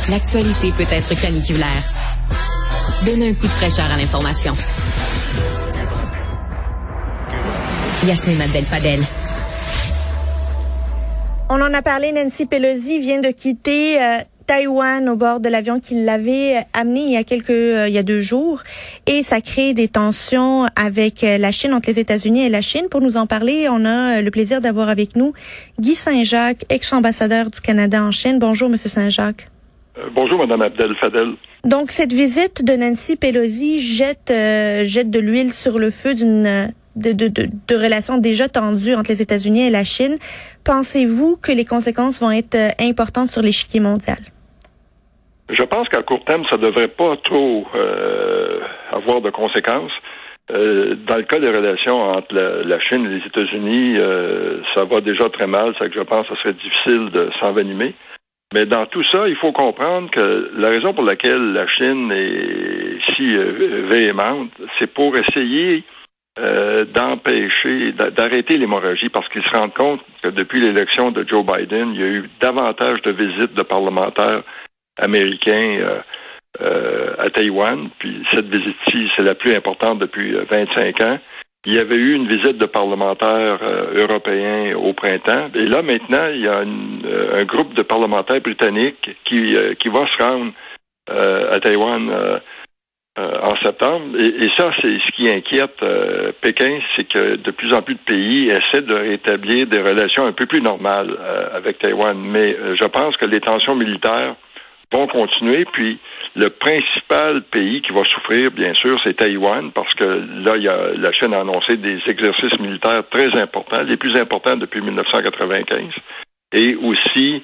l'actualité peut être caniculaire. Donnez un coup de fraîcheur à l'information. Yasmine Abdel-Fadel. On en a parlé, Nancy Pelosi vient de quitter Taïwan au bord de l'avion qui l'avait amené il y a 2 jours, et ça crée des tensions avec la Chine, entre les États-Unis et la Chine. Pour nous en parler, on a le plaisir d'avoir avec nous Guy Saint-Jacques, ex-ambassadeur du Canada en Chine. Bonjour, Monsieur Saint-Jacques. Bonjour, Madame Abdel-Fadel. Donc, cette visite de Nancy Pelosi jette de l'huile sur le feu de relations déjà tendues entre les États-Unis et la Chine. Pensez-vous que les conséquences vont être importantes sur l'échiquier mondial? Je pense qu'à court terme, ça devrait pas trop avoir de conséquences. Dans le cas des relations entre la Chine et les États-Unis, ça va déjà très mal. C'est que je pense que ce serait difficile de s'envenimer. Mais dans tout ça, il faut comprendre que la raison pour laquelle la Chine est si véhémente, c'est pour essayer d'arrêter l'hémorragie, parce qu'ils se rendent compte que depuis l'élection de Joe Biden, il y a eu davantage de visites de parlementaires américains à Taïwan. Puis cette visite-ci, c'est la plus importante depuis 25 ans. Il y avait eu une visite de parlementaires européens au printemps. Et là, maintenant, il y a un groupe de parlementaires britanniques qui va se rendre à Taïwan en septembre. Et ça, c'est ce qui inquiète Pékin, c'est que de plus en plus de pays essaient de rétablir des relations un peu plus normales avec Taïwan. Mais je pense que les tensions militaires vont continuer. Puis le principal pays qui va souffrir, bien sûr, c'est Taïwan, parce que là, la Chine a annoncé des exercices militaires très importants, les plus importants depuis 1995. Et aussi,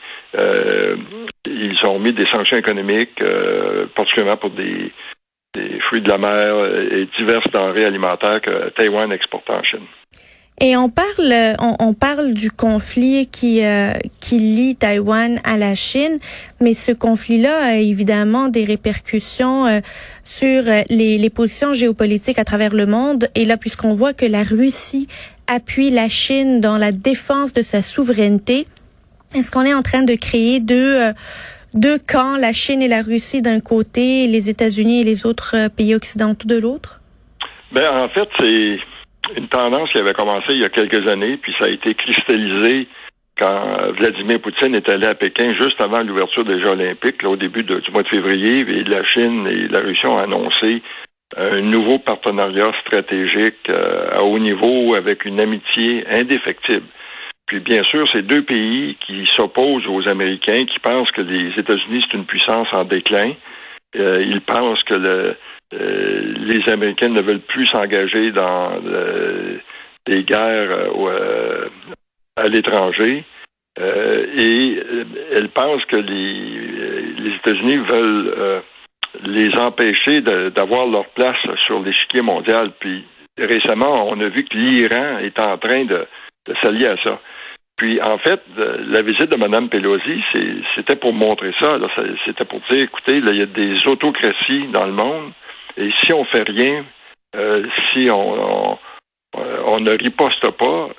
ils ont mis des sanctions économiques, particulièrement pour des fruits de la mer et diverses denrées alimentaires que Taïwan exporte en Chine. Et on parle du conflit qui lie Taïwan à la Chine, mais ce conflit-là a évidemment des répercussions sur les positions géopolitiques à travers le monde. Et là, puisqu'on voit que la Russie appuie la Chine dans la défense de sa souveraineté, est-ce qu'on est en train de créer deux camps, la Chine et la Russie d'un côté, et les États-Unis et les autres pays occidentaux de l'autre? En fait, c'est une tendance qui avait commencé il y a quelques années, puis ça a été cristallisé quand Vladimir Poutine est allé à Pékin juste avant l'ouverture des Jeux olympiques, là, au début du mois de février, et la Chine et la Russie ont annoncé un nouveau partenariat stratégique à haut niveau avec une amitié indéfectible. Puis bien sûr, c'est 2 pays qui s'opposent aux Américains, qui pensent que les États-Unis, c'est une puissance en déclin. Ils pensent que les Américains ne veulent plus s'engager dans des guerres à l'étranger. Et elles pensent que les États-Unis veulent les empêcher d'avoir leur place sur l'échiquier mondial. Puis récemment, on a vu que l'Iran est en train de s'allier à ça. Puis, en fait, la visite de Mme Pelosi, c'était pour montrer ça. Là, c'était pour dire, écoutez, là, il y a des autocraties dans le monde, et si on fait rien, si on ne riposte pas,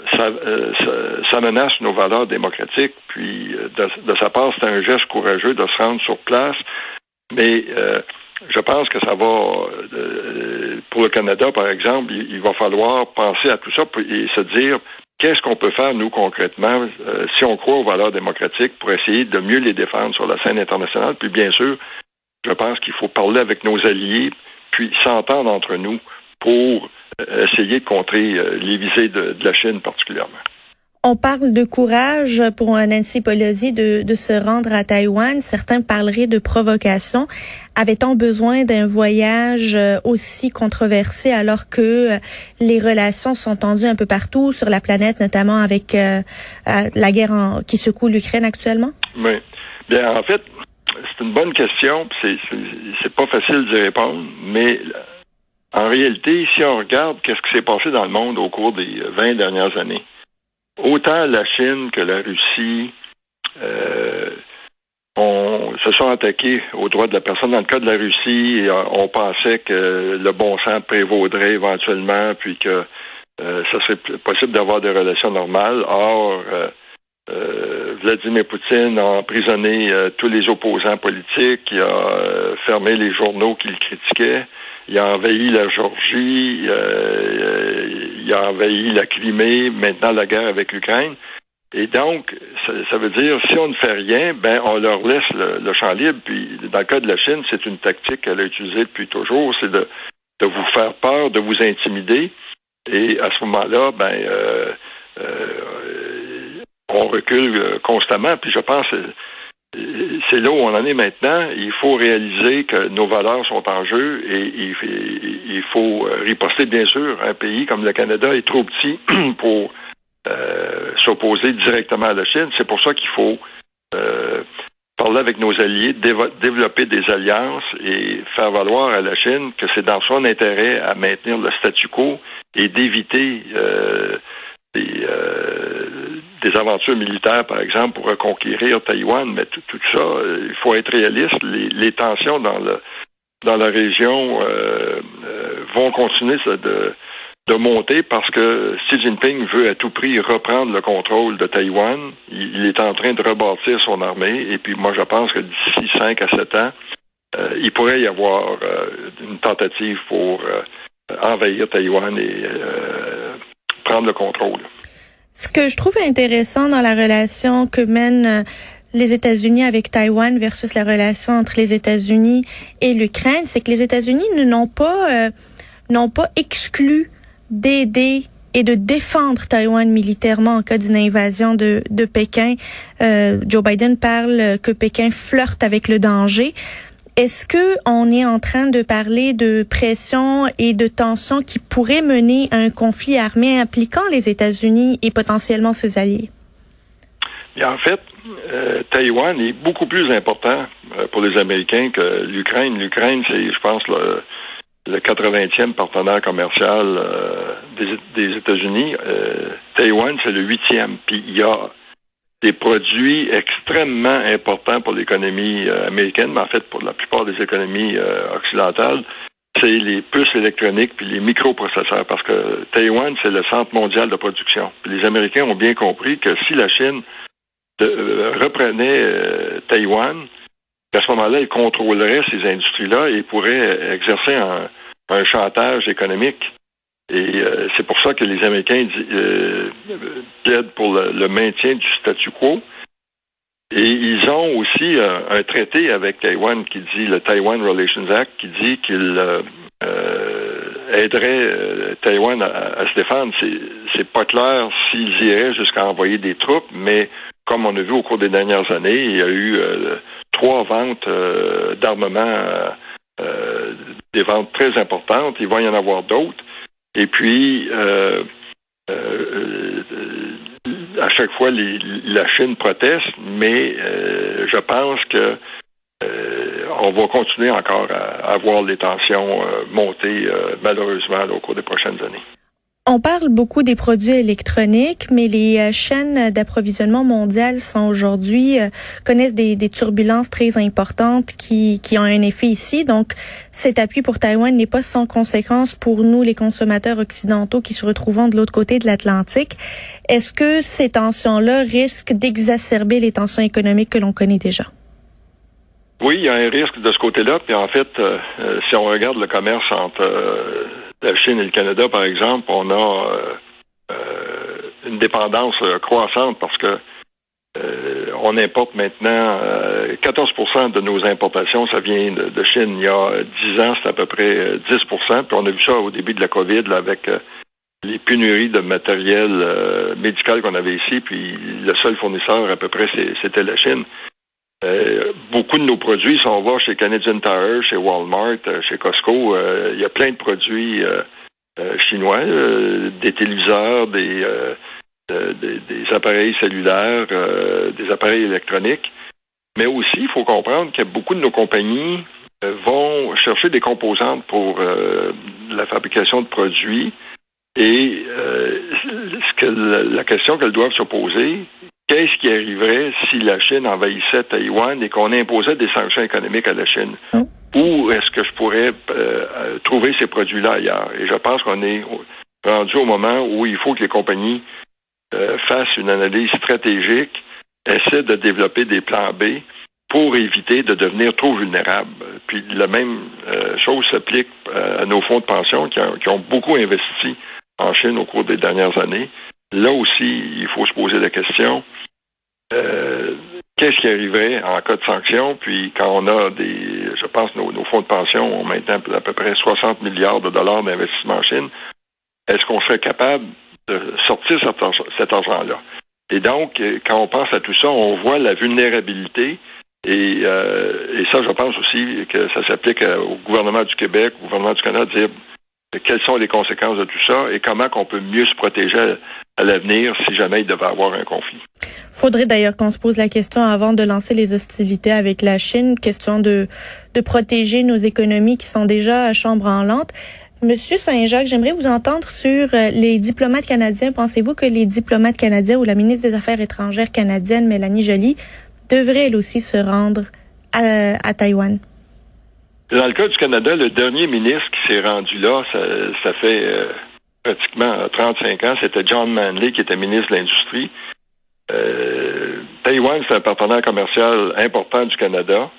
ça menace nos valeurs démocratiques. Puis, de sa part, c'est un geste courageux de se rendre sur place. Mais je pense que ça va, pour le Canada, par exemple, il va falloir penser à tout ça et se dire, qu'est-ce qu'on peut faire, nous, concrètement, si on croit aux valeurs démocratiques, pour essayer de mieux les défendre sur la scène internationale? Puis, bien sûr, je pense qu'il faut parler avec nos alliés, puis s'entendre entre nous pour essayer de contrer les visées de la Chine particulièrement. On parle de courage pour Nancy Pelosi de se rendre à Taïwan. Certains parleraient de provocation. Avait-on besoin d'un voyage aussi controversé alors que les relations sont tendues un peu partout sur la planète, notamment avec la guerre qui secoue l'Ukraine actuellement? Oui. Bien, en fait, c'est une bonne question. C'est pas facile d'y répondre, mais en réalité, si on regarde qu'est-ce qui s'est passé dans le monde au cours des 20 dernières années, autant la Chine que la Russie se sont attaqués aux droits de la personne. Dans le cas de la Russie, on pensait que le bon sens prévaudrait éventuellement, puis que ça serait possible d'avoir des relations normales. Or, Vladimir Poutine a emprisonné tous les opposants politiques, il a fermé les journaux qui le critiquaient, il a envahi la Géorgie, il a envahi la Crimée, maintenant la guerre avec l'Ukraine. Et donc, ça veut dire, si on ne fait rien, on leur laisse le champ libre. Puis, dans le cas de la Chine, c'est une tactique qu'elle a utilisée depuis toujours, c'est de vous faire peur, de vous intimider. Et à ce moment-là, on recule constamment. Puis, je pense, c'est là où on en est maintenant. Il faut réaliser que nos valeurs sont en jeu et il faut riposter, bien sûr. Un pays comme le Canada est trop petit pour s'opposer directement à la Chine. C'est pour ça qu'il faut parler avec nos alliés, développer des alliances et faire valoir à la Chine que c'est dans son intérêt à maintenir le statu quo et d'éviter des aventures militaires, par exemple, pour reconquérir Taïwan. Mais tout ça, il faut être réaliste. Les tensions dans la région vont continuer de monter parce que Xi Jinping veut à tout prix reprendre le contrôle de Taïwan. Il est en train de rebâtir son armée et puis moi je pense que d'ici 5 à 7 ans, il pourrait y avoir une tentative pour envahir Taïwan et prendre le contrôle. Ce que je trouve intéressant dans la relation que mènent les États-Unis avec Taïwan versus la relation entre les États-Unis et l'Ukraine, c'est que les États-Unis n'ont pas exclu d'aider et de défendre Taïwan militairement en cas d'une invasion de Pékin. Joe Biden parle que Pékin flirte avec le danger. Est-ce que on est en train de parler de pression et de tension qui pourrait mener à un conflit armé impliquant les États-Unis et potentiellement ses alliés? Bien, en fait, Taïwan est beaucoup plus important pour les Américains que l'Ukraine. L'Ukraine, c'est, je pense, le 80e partenaire commercial des États-Unis. Taïwan, c'est le 8e. Puis il y a des produits extrêmement importants pour l'économie américaine, mais en fait pour la plupart des économies occidentales, c'est les puces électroniques puis les microprocesseurs, parce que Taïwan, c'est le centre mondial de production. Puis les Américains ont bien compris que si la Chine reprenait Taïwan, à ce moment-là, ils contrôleraient ces industries-là et pourraient exercer un chantage économique. Et c'est pour ça que les Américains plaident pour le maintien du statu quo. Et ils ont aussi un traité avec Taïwan qui dit, le Taiwan Relations Act, qui dit qu'il aiderait Taïwan à se défendre. C'est pas clair s'ils iraient jusqu'à envoyer des troupes, mais comme on a vu au cours des dernières années, il y a eu 3 ventes d'armement, des ventes très importantes. Il va y en avoir d'autres. Et puis, à chaque fois, la Chine proteste, mais je pense que on va continuer encore à voir les tensions monter, malheureusement, au cours des prochaines années. On parle beaucoup des produits électroniques, mais les chaînes d'approvisionnement mondiales sont aujourd'hui connaissent des turbulences très importantes qui ont un effet ici. Donc, cet appui pour Taïwan n'est pas sans conséquence pour nous, les consommateurs occidentaux qui se retrouvons de l'autre côté de l'Atlantique. Est-ce que ces tensions-là risquent d'exacerber les tensions économiques que l'on connaît déjà? Oui, il y a un risque de ce côté-là. Puis en fait, si on regarde le commerce entre la Chine et le Canada, par exemple, on a une dépendance croissante parce que on importe maintenant 14% de nos importations, ça vient de Chine. Il y a 10 ans, c'était à peu près 10%. Puis on a vu ça au début de la COVID là, avec les pénuries de matériel médical qu'on avait ici. Puis le seul fournisseur à peu près, c'était la Chine. Beaucoup de nos produits, si on va chez Canadian Tire, chez Walmart, chez Costco, il y a plein de produits chinois, des téléviseurs, des appareils cellulaires, des appareils électroniques. Mais aussi, il faut comprendre que beaucoup de nos compagnies vont chercher des composantes pour la fabrication de produits. Et la question qu'elles doivent se poser, qu'est-ce qui arriverait si la Chine envahissait Taïwan et qu'on imposait des sanctions économiques à la Chine? Où est-ce que je pourrais trouver ces produits-là ailleurs? Et je pense qu'on est rendu au moment où il faut que les compagnies fassent une analyse stratégique essaie de développer des plans B pour éviter de devenir trop vulnérables. Puis la même chose s'applique à nos fonds de pension qui ont beaucoup investi en Chine au cours des dernières années. Là aussi, il faut se poser la question, qu'est-ce qui arriverait en cas de sanction? Puis quand on a je pense nos fonds de pension ont maintenant à peu près 60 milliards de dollars d'investissement en Chine, est-ce qu'on serait capable de sortir cet argent-là? Et donc, quand on pense à tout ça, on voit la vulnérabilité. Et ça, je pense aussi que ça s'applique au gouvernement du Québec, au gouvernement du Canada, de dire quelles sont les conséquences de tout ça et comment qu'on peut mieux se protéger à l'avenir si jamais il devait avoir un conflit. Faudrait d'ailleurs qu'on se pose la question avant de lancer les hostilités avec la Chine, question de protéger nos économies qui sont déjà à chambre branlante. Monsieur Saint-Jacques, j'aimerais vous entendre sur les diplomates canadiens. Pensez-vous que les diplomates canadiens ou la ministre des Affaires étrangères canadienne, Mélanie Joly, devrait elle aussi se rendre à Taïwan? Dans le cas du Canada, le dernier ministre qui s'est rendu là, ça fait pratiquement 35 ans, c'était John Manley qui était ministre de l'Industrie. Taïwan, c'est un partenaire commercial important du Canada.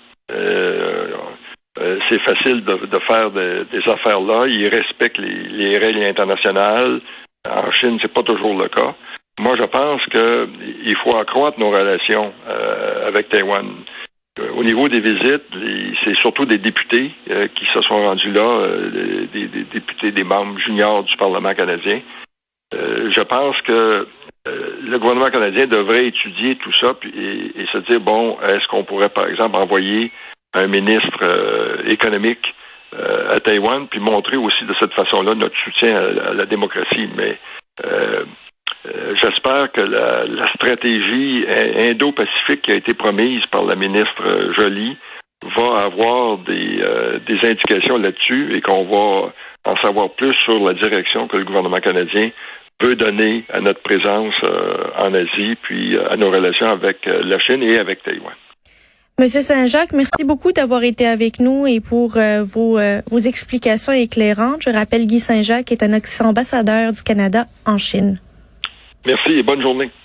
C'est facile de faire des affaires là. Ils respectent les règles internationales. En Chine, c'est pas toujours le cas. Moi, je pense qu'il faut accroître nos relations avec Taïwan. Au niveau des visites, c'est surtout des députés qui se sont rendus là, des députés, des membres juniors du Parlement canadien. Je pense que le gouvernement canadien devrait étudier tout ça et se dire, bon, est-ce qu'on pourrait, par exemple, envoyer un ministre économique à Taïwan, puis montrer aussi de cette façon-là notre soutien à la démocratie. Mais j'espère que la stratégie indo-pacifique qui a été promise par la ministre Joly va avoir des indications là-dessus et qu'on va en savoir plus sur la direction que le gouvernement canadien veut donner à notre présence en Asie, puis à nos relations avec la Chine et avec Taïwan. Monsieur Saint-Jacques, merci beaucoup d'avoir été avec nous et pour vos explications éclairantes. Je rappelle Guy Saint-Jacques est un ambassadeur du Canada en Chine. Merci et bonne journée.